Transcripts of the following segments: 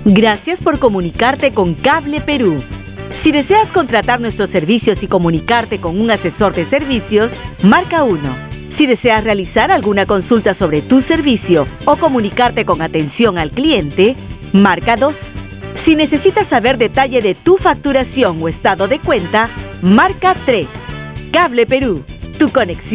Gracias por comunicarte con Cable Perú. Si deseas contratar nuestros servicios y comunicarte con un asesor de servicios, marca 1. Si deseas realizar alguna consulta sobre tu servicio o comunicarte con atención al cliente, marca 2. Si necesitas saber detalle de tu facturación o estado de cuenta, marca 3. Cable Perú, tu conexión.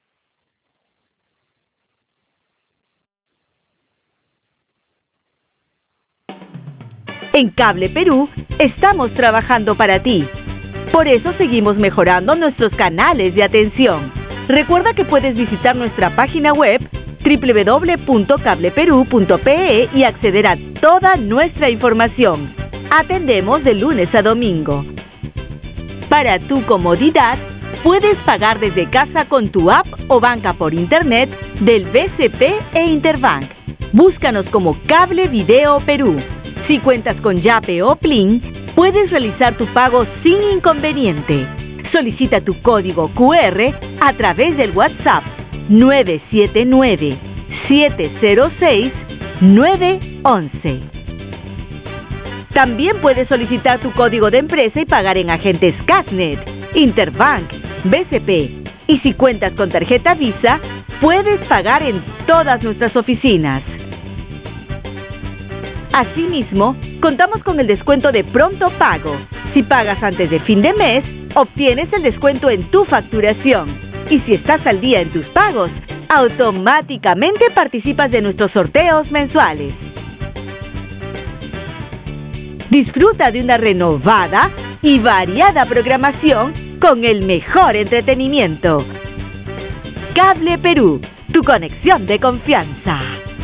En Cable Perú, estamos trabajando para ti. Por eso seguimos mejorando nuestros canales de atención. Recuerda que puedes visitar nuestra página web www.cableperu.pe y acceder a toda nuestra información. Atendemos de lunes a domingo. Para tu comodidad, puedes pagar desde casa con tu app o banca por internet del BCP e Interbank. Búscanos como Cable Video Perú. Si cuentas con Yape o Plin, puedes realizar tu pago sin inconveniente. Solicita tu código QR a través del WhatsApp 979-706-911. También puedes solicitar tu código de empresa y pagar en agentes Casnet, Interbank, BCP. Y si cuentas con tarjeta Visa, puedes pagar en todas nuestras oficinas. Asimismo, contamos con el descuento de pronto pago. Si pagas antes de fin de mes, obtienes el descuento en tu facturación. Y si estás al día en tus pagos, automáticamente participas de nuestros sorteos mensuales. Disfruta de una renovada y variada programación con el mejor entretenimiento. Cable Perú, tu conexión de confianza.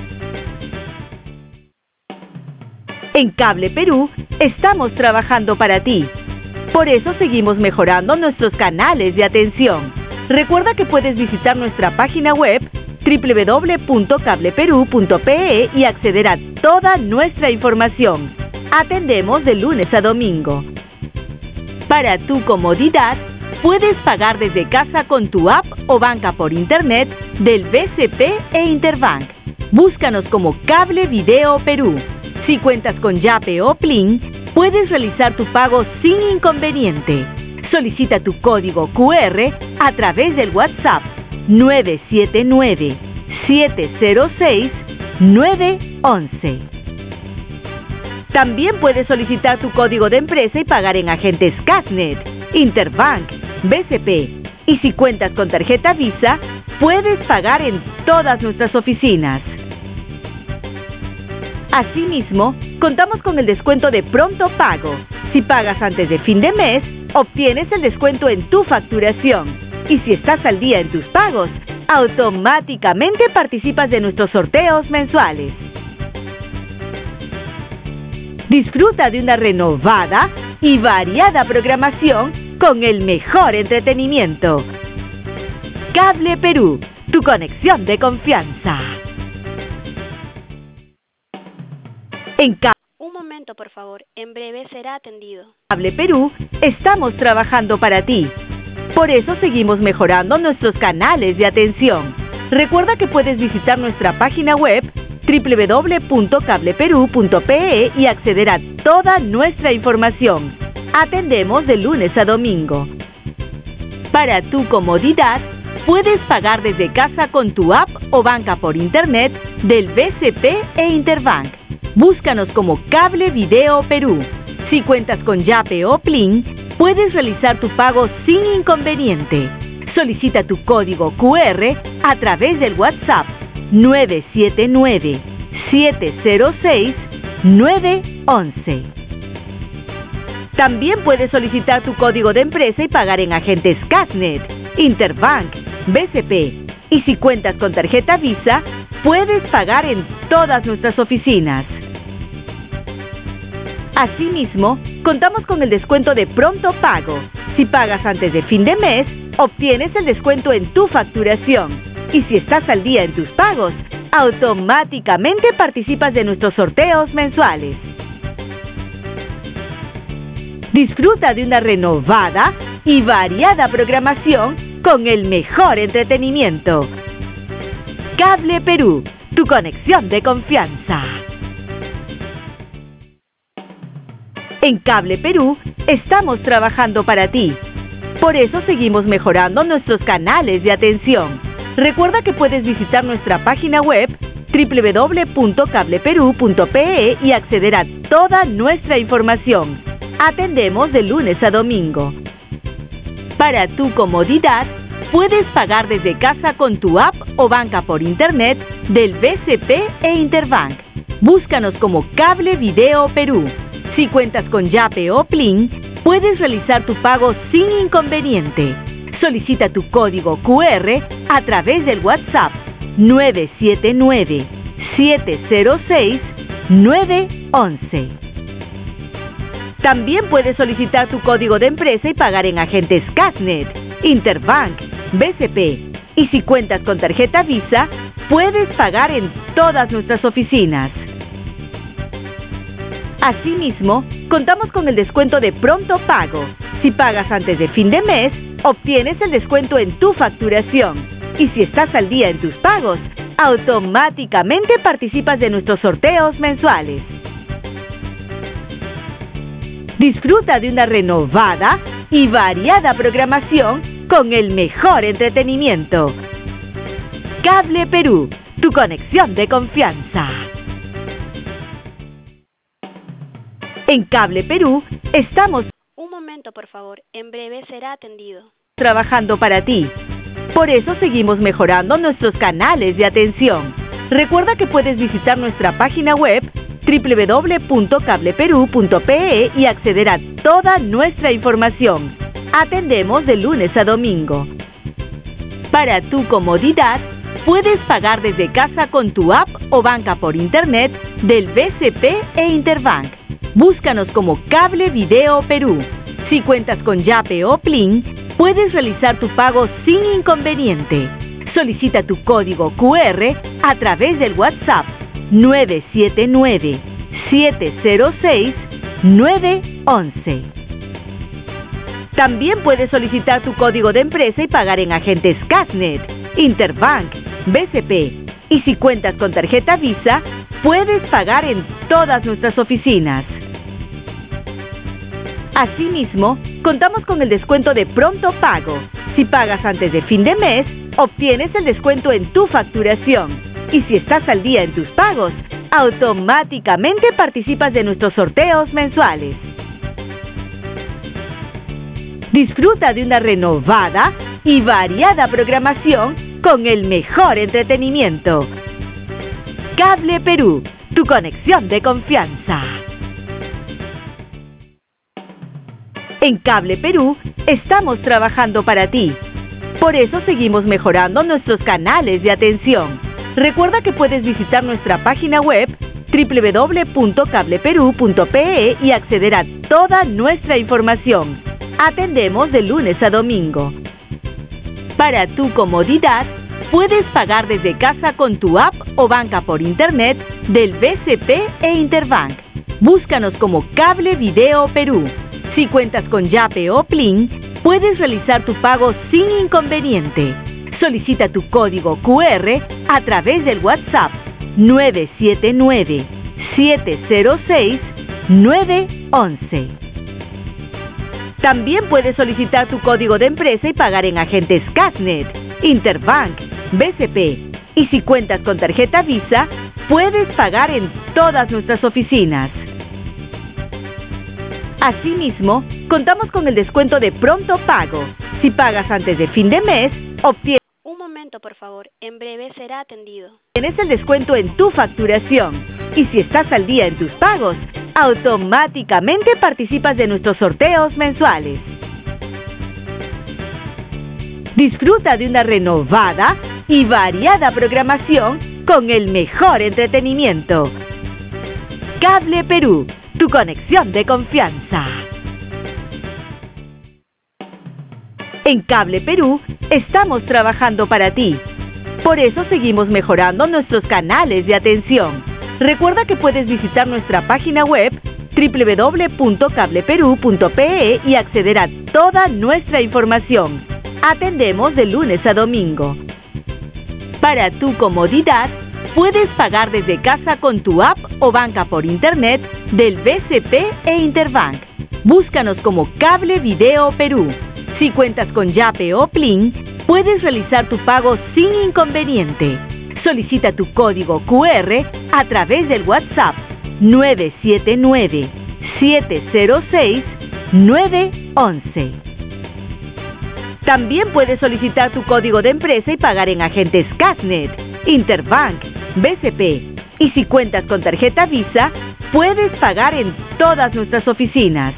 En Cable Perú, estamos trabajando para ti. Por eso seguimos mejorando nuestros canales de atención. Recuerda que puedes visitar nuestra página web www.cableperu.pe y acceder a toda nuestra información. Atendemos de lunes a domingo. Para tu comodidad, puedes pagar desde casa con tu app o banca por internet del BCP e Interbank. Búscanos como Cable Video Perú. Si cuentas con Yape o Plin, puedes realizar tu pago sin inconveniente. Solicita tu código QR a través del WhatsApp 979-706-911. También puedes solicitar tu código de empresa y pagar en agentes Casnet, Interbank, BCP. Y si cuentas con tarjeta Visa, puedes pagar en todas nuestras oficinas. Asimismo, contamos con el descuento de pronto pago. Si pagas antes de fin de mes, obtienes el descuento en tu facturación. Y si estás al día en tus pagos, automáticamente participas de nuestros sorteos mensuales. Disfruta de una renovada y variada programación con el mejor entretenimiento. Cable Perú, tu conexión de confianza. Un momento, por favor. En breve será atendido. Cable Perú, estamos trabajando para ti. Por eso seguimos mejorando nuestros canales de atención. Recuerda que puedes visitar nuestra página web www.cableperu.pe y acceder a toda nuestra información. Atendemos de lunes a domingo. Para tu comodidad, puedes pagar desde casa con tu app o banca por internet del BCP e Interbank. Búscanos como Cable Video Perú. Si cuentas con Yape o Plin, puedes realizar tu pago sin inconveniente. Solicita tu código QR a través del WhatsApp 979-706-911. También puedes solicitar tu código de empresa y pagar en agentes Casnet, Interbank, BCP. Y si cuentas con tarjeta Visa, puedes pagar en todas nuestras oficinas. Asimismo, contamos con el descuento de pronto pago. Si pagas antes de fin de mes, obtienes el descuento en tu facturación. Y si estás al día en tus pagos, automáticamente participas de nuestros sorteos mensuales. Disfruta de una renovada y variada programación con el mejor entretenimiento. Cable Perú, tu conexión de confianza. En Cable Perú estamos trabajando para ti. Por eso seguimos mejorando nuestros canales de atención. Recuerda que puedes visitar nuestra página web www.cableperú.pe y acceder a toda nuestra información. Atendemos de lunes a domingo. Para tu comodidad, puedes pagar desde casa con tu app o banca por internet del BCP e Interbank. Búscanos como Cable Video Perú. Si cuentas con Yape o Plin, puedes realizar tu pago sin inconveniente. Solicita tu código QR a través del WhatsApp 979-706-911. También puedes solicitar tu código de empresa y pagar en agentes Casnet, Interbank, BCP. Y si cuentas con tarjeta Visa, puedes pagar en todas nuestras oficinas. Asimismo, contamos con el descuento de pronto pago. Si pagas antes de fin de mes, obtienes el descuento en tu facturación. Y si estás al día en tus pagos, automáticamente participas de nuestros sorteos mensuales. Disfruta de una renovada y variada programación con el mejor entretenimiento. Cable Perú, tu conexión de confianza. En Cable Perú estamos Un momento, por favor. En breve será atendido. trabajando para ti. Por eso seguimos mejorando nuestros canales de atención. Recuerda que puedes visitar nuestra página web www.cableperú.pe y acceder a toda nuestra información. Atendemos de lunes a domingo. Para tu comodidad, puedes pagar desde casa con tu app o banca por internet del BCP e Interbank. Búscanos como Cable Video Perú. Si cuentas con Yape o Plin, puedes realizar tu pago sin inconveniente. Solicita tu código QR a través del WhatsApp 979-706-911. También puedes solicitar tu código de empresa y pagar en agentes Casnet, Interbank, BCP. Y si cuentas con tarjeta Visa, puedes pagar en todas nuestras oficinas. Asimismo, contamos con el descuento de pronto pago. Si pagas antes de fin de mes, obtienes el descuento en tu facturación. Y si estás al día en tus pagos, automáticamente participas de nuestros sorteos mensuales. Disfruta de una renovada y variada programación con el mejor entretenimiento. Cable Perú, tu conexión de confianza. En Cable Perú estamos trabajando para ti. Por eso seguimos mejorando nuestros canales de atención. Recuerda que puedes visitar nuestra página web www.cableperú.pe y acceder a toda nuestra información. Atendemos de lunes a domingo. Para tu comodidad, puedes pagar desde casa con tu app o banca por internet del BCP e Interbank. Búscanos como Cable Video Perú. Si cuentas con Yape o Plin, puedes realizar tu pago sin inconveniente. Solicita tu código QR a través del WhatsApp 979-706-911. También puedes solicitar tu código de empresa y pagar en agentes Casnet, Interbank, BCP. Y si cuentas con tarjeta Visa, puedes pagar en todas nuestras oficinas. Asimismo, contamos con el descuento de pronto pago. Si pagas antes de fin de mes, obtienes Un momento, por favor. En breve será atendido. el descuento en tu facturación. Y si estás al día en tus pagos, automáticamente participas de nuestros sorteos mensuales. Disfruta de una renovada y variada programación con el mejor entretenimiento. Cable Perú, tu conexión de confianza. En Cable Perú estamos trabajando para ti. Por eso seguimos mejorando nuestros canales de atención. Recuerda que puedes visitar nuestra página web www.cableperú.pe y acceder a toda nuestra información. Atendemos de lunes a domingo. Para tu comodidad, puedes pagar desde casa con tu app o banca por internet del BCP e Interbank. Búscanos como Cable Video Perú. Si cuentas con Yape o Plin, puedes realizar tu pago sin inconveniente. Solicita tu código QR a través del WhatsApp 979-706-911. También puedes solicitar tu código de empresa y pagar en agentes Casnet, Interbank, BCP. Y si cuentas con tarjeta Visa, puedes pagar en todas nuestras oficinas.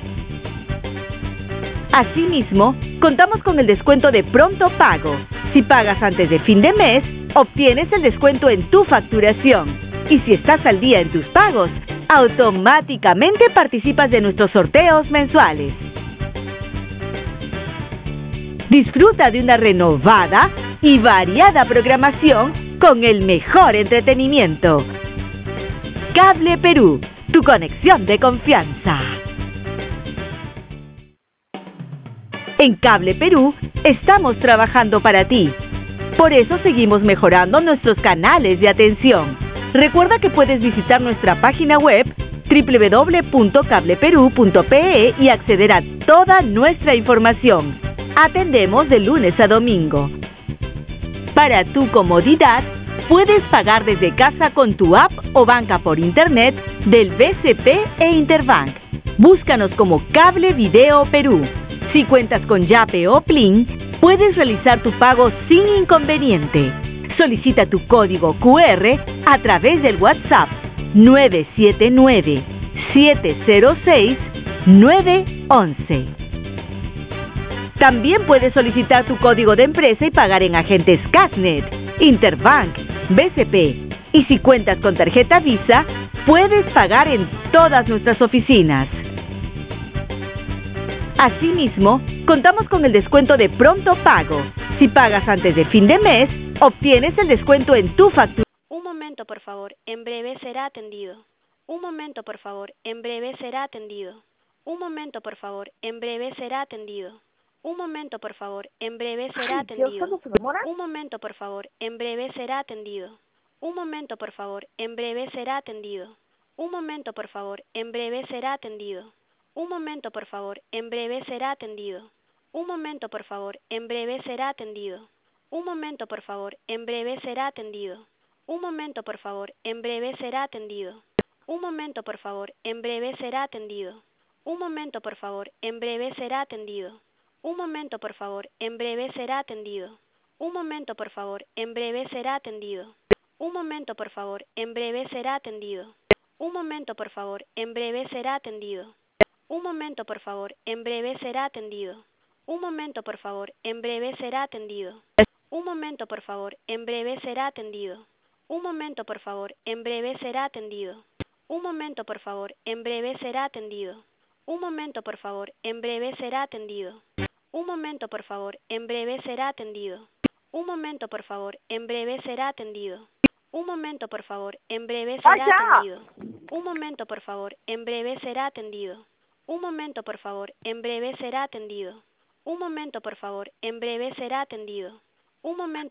Asimismo, contamos con el descuento de pronto pago. Si pagas antes de fin de mes, obtienes el descuento en tu facturación. Y si estás al día en tus pagos, automáticamente participas de nuestros sorteos mensuales. Disfruta de una renovada y variada programación con el mejor entretenimiento. Cable Perú, tu conexión de confianza. En Cable Perú estamos trabajando para ti. Por eso seguimos mejorando nuestros canales de atención. Recuerda que puedes visitar nuestra página web www.cableperú.pe y acceder a toda nuestra información. Atendemos de lunes a domingo. Para tu comodidad, puedes pagar desde casa con tu app o banca por internet del BCP e Interbank. Búscanos como Cable Video Perú. Si cuentas con Yape o Plin, puedes realizar tu pago sin inconveniente. Solicita tu código QR a través del WhatsApp 979-706-911. También puedes solicitar tu código de empresa y pagar en agentes Casnet, Interbank, BCP. Y si cuentas con tarjeta Visa, puedes pagar en todas nuestras oficinas. Asimismo, contamos con el descuento de pronto pago. Si pagas antes de fin de mes, obtienes el descuento en tu factura. Un momento, por favor. En breve será atendido. Un momento, por favor. En breve será atendido. Un momento, por favor. En breve será atendido. Un momento, por favor. En breve será atendido. Un momento, por favor. En breve será atendido. Un momento, por favor. En breve será atendido. Un momento, por favor. En breve será atendido. Un momento, por favor. En breve será atendido. Un momento, por favor. En breve será atendido. Un momento, por favor. En breve será atendido. Un momento, por favor. En breve será atendido. Un momento, por favor. En breve será atendido. Un momento, por favor. En breve será atendido. Un momento, por favor. En breve será atendido. Un momento, por favor. En breve será atendido. Un momento, por favor. En breve será atendido. Un momento, por favor. En breve será atendido. Un momento, por favor. En breve será atendido. Un momento, por favor. En breve será atendido. Un momento, por favor. En breve será atendido. Un momento, por favor. En breve será atendido. Un momento, por favor. En breve será atendido. Un momento, por favor. En breve será atendido. Un momento, por favor. En breve será atendido. Un momento, por favor. En breve será atendido. Un momento, por favor. En breve será atendido. Un momento, por favor. En breve será atendido. Un momento, por favor. En breve será atendido. Un momento, por favor. En breve será atendido. Un momento.